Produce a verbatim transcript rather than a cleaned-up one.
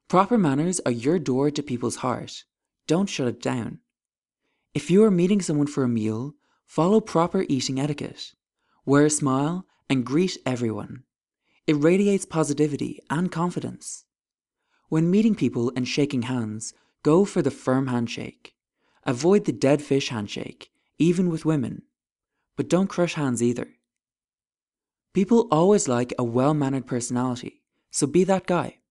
Proper manners are your door to people's heart. Don't shut it down. If you are meeting someone for a meal, follow proper eating etiquette. Wear a smile and greet everyone. It radiates positivity and confidence. When meeting people and shaking hands, go for the firm handshake. Avoid the dead fish handshake, even with women. But don't crush hands either. People always like a well-mannered personality, so be that guy.